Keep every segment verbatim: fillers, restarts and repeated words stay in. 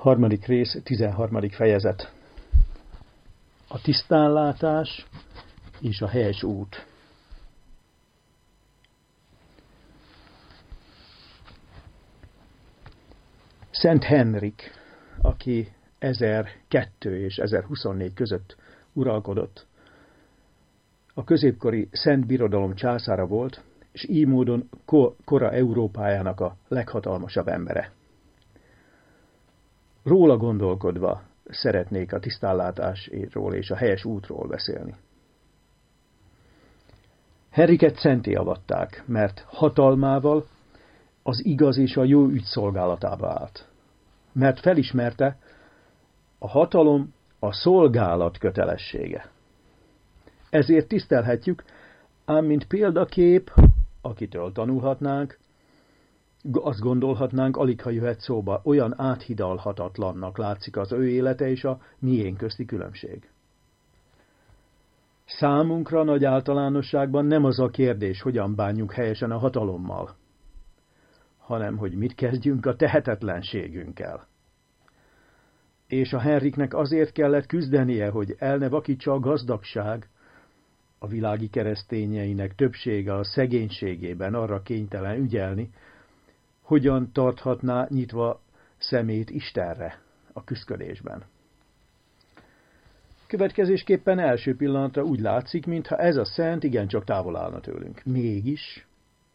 Harmadik rész, tizenharmadik fejezet. A tisztánlátás és a helyes út. Szent Henrik, aki ezerkettő és ezerhuszonnégy között uralkodott, a középkori Szent Birodalom császára volt, és így módon kora Európájának a leghatalmasabb embere. Róla gondolkodva szeretnék a tisztánlátásról és a helyes útról beszélni. Henriket szentté avatták, mert hatalmával az igaz és a jó ügy szolgálatába állt. Mert felismerte, a hatalom a szolgálat kötelessége. Ezért tisztelhetjük, ám mint példakép, akitől tanulhatnánk, azt gondolhatnánk, aligha jöhet szóba, olyan áthidalhatatlannak látszik az ő élete és a miénk közti különbség. Számunkra nagy általánosságban nem az a kérdés, hogyan bánjunk helyesen a hatalommal, hanem hogy mit kezdjünk a tehetetlenségünkkel. És a Henriknek azért kellett küzdenie, hogy el ne vakítsa a gazdagság, a világi keresztényeinek többsége a szegénységében arra kénytelen ügyelni, hogyan tarthatná nyitva szemét Istenre a küszködésben. Következésképpen első pillanatra úgy látszik, mintha ez a szent igencsak távol állna tőlünk. Mégis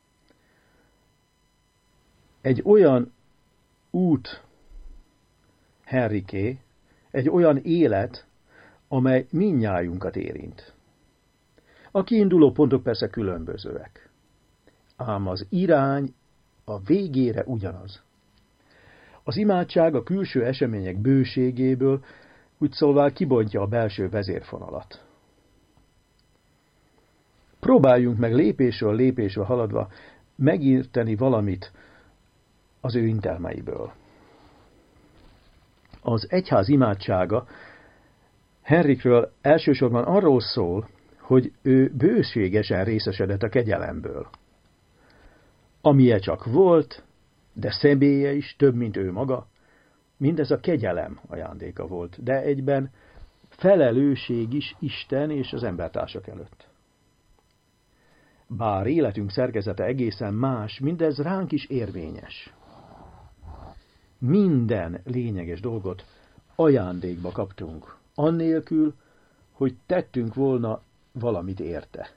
egy olyan út Henriké, egy olyan élet, amely mindnyájunkat érint. A kiinduló pontok persze különbözőek, ám az irány a végére ugyanaz. Az imádság a külső események bőségéből úgy szólván kibontja a belső vezérfonalat. Próbáljunk meg lépésről lépésre haladva megérteni valamit az ő intelmeiből. Az egyház imádsága Henrikről elsősorban arról szól, hogy ő bőségesen részesedett a kegyelemből. Amilyen csak volt, de személye is több, mint ő maga, mindez a kegyelem ajándéka volt, de egyben felelősség is Isten és az embertársak előtt. Bár életünk szerkezete egészen más, mindez ránk is érvényes. Minden lényeges dolgot ajándékba kaptunk, annélkül, hogy tettünk volna valamit érte.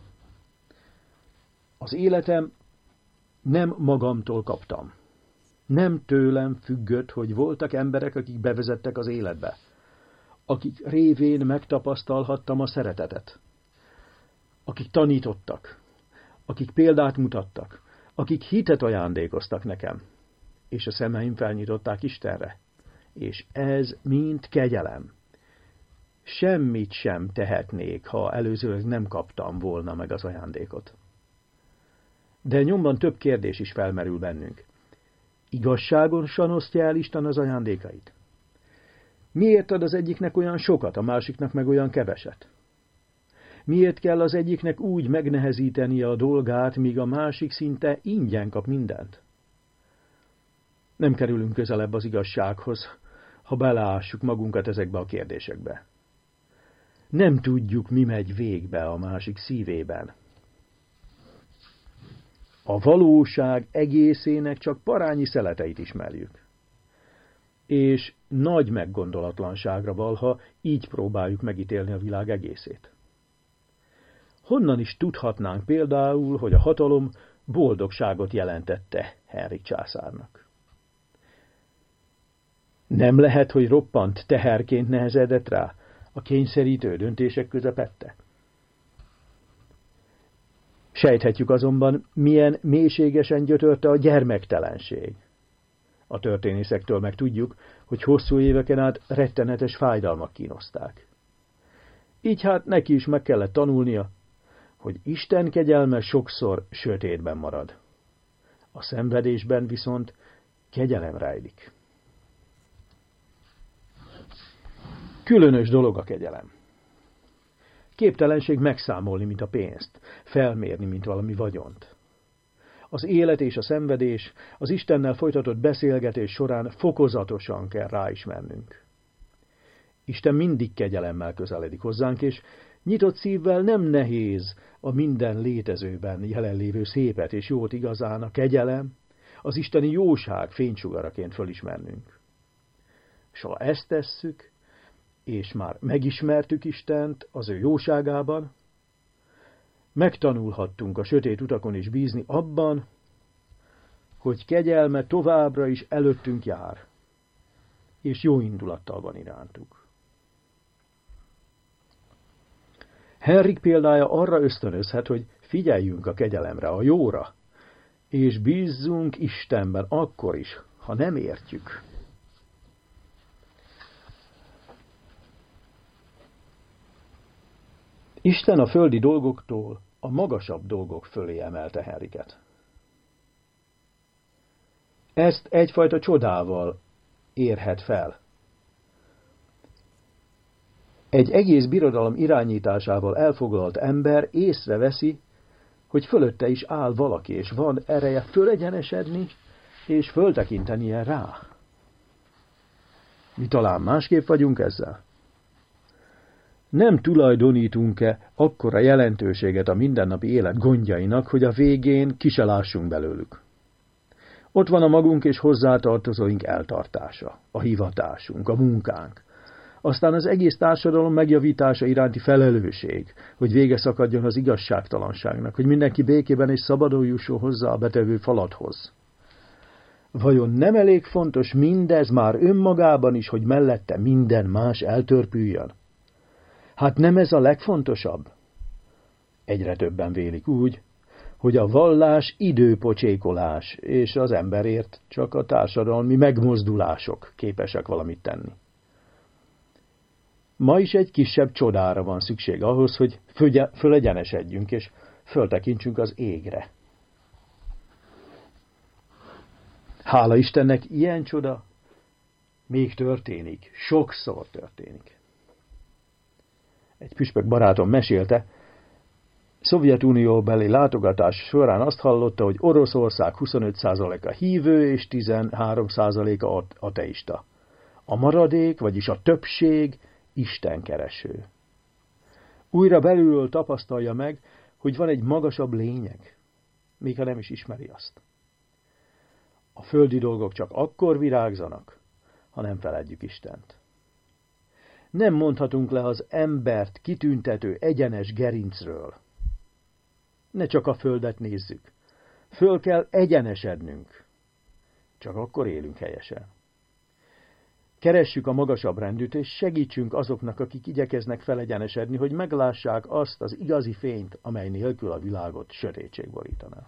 Az életem nem magamtól kaptam. Nem tőlem függött, hogy voltak emberek, akik bevezettek az életbe, akik révén megtapasztalhattam a szeretetet, akik tanítottak, akik példát mutattak, akik hitet ajándékoztak nekem, és a szemeim felnyitották Istenre, és ez mind kegyelem. Semmit sem tehetnék, ha előzőleg nem kaptam volna meg az ajándékot. De nyomban több kérdés is felmerül bennünk. Igazságosan osztja el Isten az ajándékait? Miért ad az egyiknek olyan sokat, a másiknak meg olyan keveset? Miért kell az egyiknek úgy megnehezítenie a dolgát, míg a másik szinte ingyen kap mindent? Nem kerülünk közelebb az igazsághoz, ha beleássuk magunkat ezekbe a kérdésekbe. Nem tudjuk, mi megy végbe a másik szívében. A valóság egészének csak parányi szeleteit ismerjük. És nagy meggondolatlanságra val, ha így próbáljuk megítélni a világ egészét. Honnan is tudhatnánk például, hogy a hatalom boldogságot jelentette Henrik császárnak? Nem lehet, hogy roppant teherként nehezedett rá a kényszerítő döntések közepette? Sejthetjük azonban, milyen mélységesen gyötörte a gyermektelenség. A történészektől meg tudjuk, hogy hosszú éveken át rettenetes fájdalmak kínozták. Így hát neki is meg kellett tanulnia, hogy Isten kegyelme sokszor sötétben marad. A szenvedésben viszont kegyelem rejlik. Különös dolog a kegyelem. Képtelenség megszámolni, mint a pénzt, felmérni, mint valami vagyont. Az élet és a szenvedés, az Istennel folytatott beszélgetés során fokozatosan kell ráismernünk. Isten mindig kegyelemmel közeledik hozzánk, és nyitott szívvel nem nehéz a minden létezőben jelenlévő szépet és jót igazán a kegyelem, az isteni jóság fénysugaraként fölismernünk. És ha ezt tesszük, és már megismertük Istent az ő jóságában, megtanulhattunk a sötét utakon is bízni abban, hogy kegyelme továbbra is előttünk jár, és jó indulattal van irántuk. Henrik példája arra ösztönözhet, hogy figyeljünk a kegyelemre, a jóra, és bízzunk Istenben akkor is, ha nem értjük. Isten a földi dolgoktól a magasabb dolgok fölé emelte Henriket. Ezt egyfajta csodával érhet fel. Egy egész birodalom irányításával elfoglalt ember észreveszi, hogy fölötte is áll valaki, és van ereje fölegyenesedni, és föltekintenie rá. Mi talán másképp vagyunk ezzel? Nem tulajdonítunk-e akkora jelentőséget a mindennapi élet gondjainak, hogy a végén ki se lássunk belőlük? Ott van a magunk és hozzátartozóink eltartása, a hivatásunk, a munkánk. Aztán az egész társadalom megjavítása iránti felelősség, hogy vége szakadjon az igazságtalanságnak, hogy mindenki békében és szabadon jusson hozzá a betevő falathoz. Vajon nem elég fontos mindez már önmagában is, hogy mellette minden más eltörpüljön? Hát nem ez a legfontosabb? Egyre többen vélik úgy, hogy a vallás időpocsékolás, és az emberért csak a társadalmi megmozdulások képesek valamit tenni. Ma is egy kisebb csodára van szükség ahhoz, hogy fölegyenesedjünk, és föltekintsünk az égre. Hála Istennek, ilyen csoda még történik, sokszor történik. Egy püspök barátom mesélte, Szovjetunióbeli látogatás során azt hallotta, hogy Oroszország huszonöt százaléka hívő és tizenhárom százaléka ateista. A maradék, vagyis a többség istenkereső. Újra belülről tapasztalja meg, hogy van egy magasabb lényeg, még ha nem is ismeri azt. A földi dolgok csak akkor virágzanak, ha nem feledjük Istent. Nem mondhatunk le az embert kitüntető egyenes gerincről. Ne csak a földet nézzük. Föl kell egyenesednünk. Csak akkor élünk helyesen. Keressük a magasabb rendűt, és segítsünk azoknak, akik igyekeznek felegyenesedni, hogy meglássák azt az igazi fényt, amely nélkül a világot sötétség borítaná.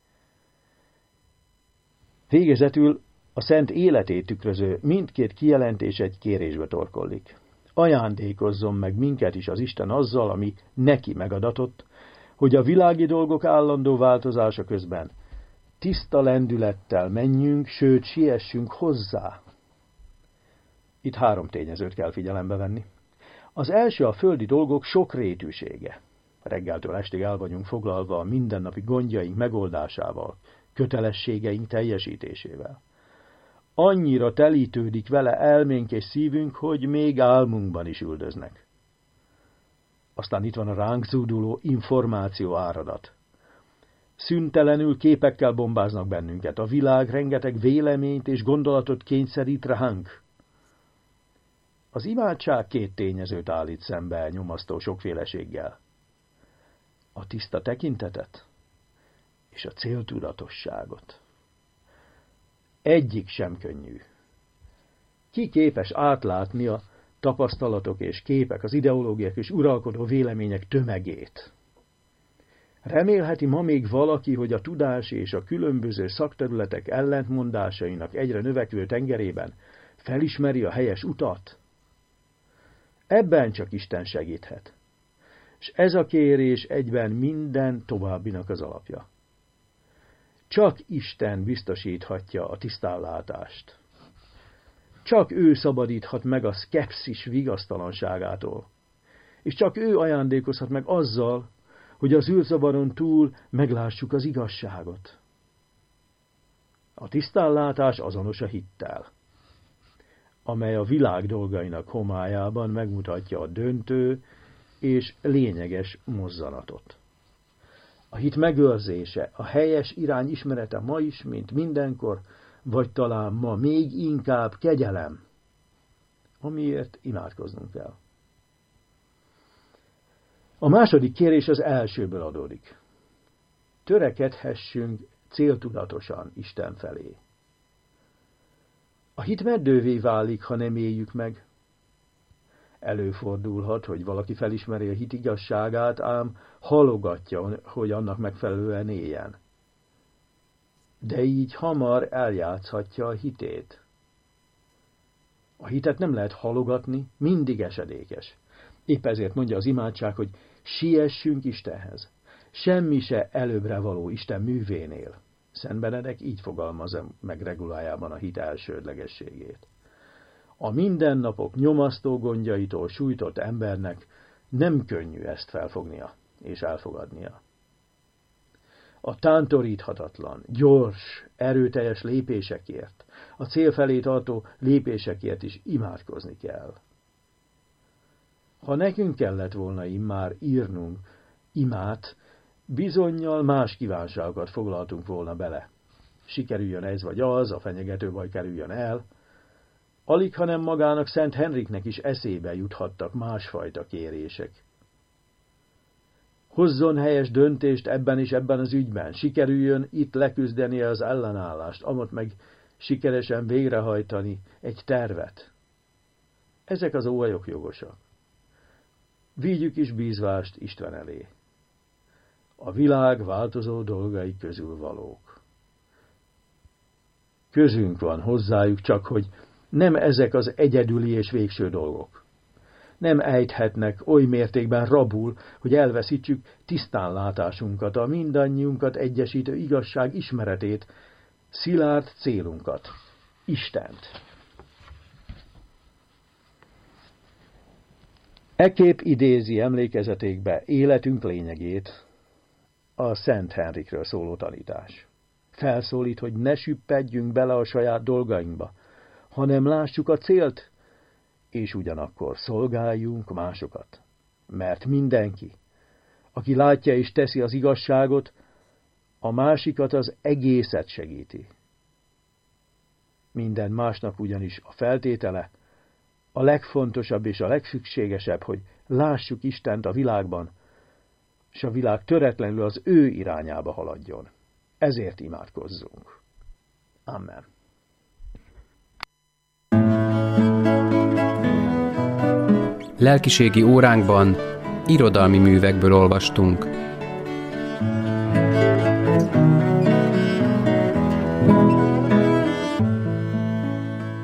Végezetül a szent életét tükröző mindkét kijelentés egy kérésbe torkollik. Ajándékozzon meg minket is az Isten azzal, ami neki megadatott, hogy a világi dolgok állandó változása közben tiszta lendülettel menjünk, sőt siessünk hozzá. Itt három tényezőt kell figyelembe venni. Az első a földi dolgok sokrétűsége. Reggeltől estig el vagyunk foglalva a mindennapi gondjaink megoldásával, kötelességeink teljesítésével. Annyira telítődik vele elménk és szívünk, hogy még álmunkban is üldöznek. Aztán itt van a ránk zúduló információ áradat. Szüntelenül képekkel bombáznak bennünket. A világ rengeteg véleményt és gondolatot kényszerít ránk. Az imádság két tényezőt állít szembe nyomasztó sokféleséggel. A tiszta tekintetet és a céltudatosságot. Egyik sem könnyű. Ki képes átlátni a tapasztalatok és képek, az ideológiák és uralkodó vélemények tömegét? Remélheti ma még valaki, hogy a tudás és a különböző szakterületek ellentmondásainak egyre növekvő tengerében felismeri a helyes utat? Ebben csak Isten segíthet. És ez a kérés egyben minden továbbinak az alapja. Csak Isten biztosíthatja a tisztánlátást. Csak ő szabadíthat meg a szkepszis vigasztalanságától. És csak ő ajándékozhat meg azzal, hogy az űrzavaron túl meglássuk az igazságot. A tisztánlátás azonos a hittel, amely a világ dolgainak homályában megmutatja a döntő és lényeges mozzanatot. A hit megőrzése, a helyes irány ismerete ma is, mint mindenkor, vagy talán ma még inkább kegyelem, amiért imádkoznunk kell. A második kérés az elsőből adódik. Törekedhessünk céltudatosan Isten felé. A hit meddővé válik, ha nem éljük meg. Előfordulhat, hogy valaki felismeri a hit igazságát, ám halogatja, hogy annak megfelelően éljen. De így hamar eljátszhatja a hitét. A hitet nem lehet halogatni, mindig esedékes. Épp ezért mondja az imádság, hogy siessünk Istenhez. Semmi se előbbre való Isten művénél. Szent Benedek így fogalmazza meg regulájában a hit elsődlegességét. A mindennapok nyomasztó gondjaitól sújtott embernek nem könnyű ezt felfognia és elfogadnia. A tántoríthatatlan, gyors, erőteljes lépésekért, a cél felé tartó lépésekért is imádkozni kell. Ha nekünk kellett volna immár írnunk imát, bizonnyal más kívánságokat foglaltunk volna bele. Sikerüljön ez vagy az, a fenyegető baj kerüljön el. Alig, hanem magának Szent Henriknek is eszébe juthattak másfajta kérések. Hozzon helyes döntést ebben és ebben az ügyben, sikerüljön itt leküzdeni az ellenállást, amott meg sikeresen végrehajtani egy tervet. Ezek az óhajok jogosak. Vigyük is bízvást Isten elé. A világ változó dolgai közül valók. Közünk van hozzájuk, csak hogy nem ezek az egyedüli és végső dolgok. Nem ejthetnek oly mértékben rabul, hogy elveszítsük tisztánlátásunkat, a mindannyiunkat egyesítő igazság ismeretét, szilárd célunkat, Istent. Ekképp idézi emlékezetékbe életünk lényegét a Szent Henrikről szóló tanítás. Felszólít, hogy ne süppedjünk bele a saját dolgainkba, hanem lássuk a célt, és ugyanakkor szolgáljunk másokat. Mert mindenki, aki látja és teszi az igazságot, a másikat az egészet segíti. Minden másnak ugyanis a feltétele, a legfontosabb és a legszükségesebb, hogy lássuk Istent a világban, és a világ töretlenül az ő irányába haladjon. Ezért imádkozzunk. Amen. Lelkiségi óránkban irodalmi művekből olvastunk.